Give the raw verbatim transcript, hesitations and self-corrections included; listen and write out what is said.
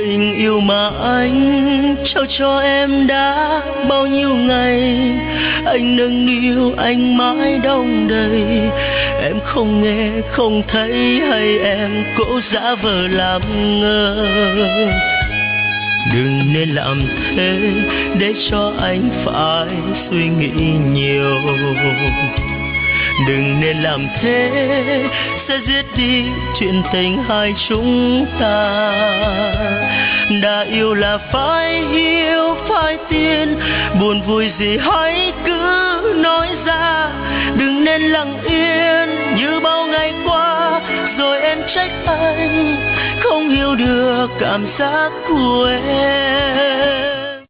Tình yêu mà anh trao cho em đã bao nhiêu ngày, anh nâng niu anh mãi đong đầy. Em không nghe không thấy hay em cố giả vờ làm ngơ. Đừng nên làm thế để cho anh phải suy nghĩ nhiều. Đừng nên làm thế sẽ giết đi chuyện tình hai chúng ta. Đã yêu là phải yêu phải tin, buồn vui gì hãy cứ nói ra. Đừng nên lặng yên như bao ngày qua, rồi em trách anh không hiểu được cảm giác của em.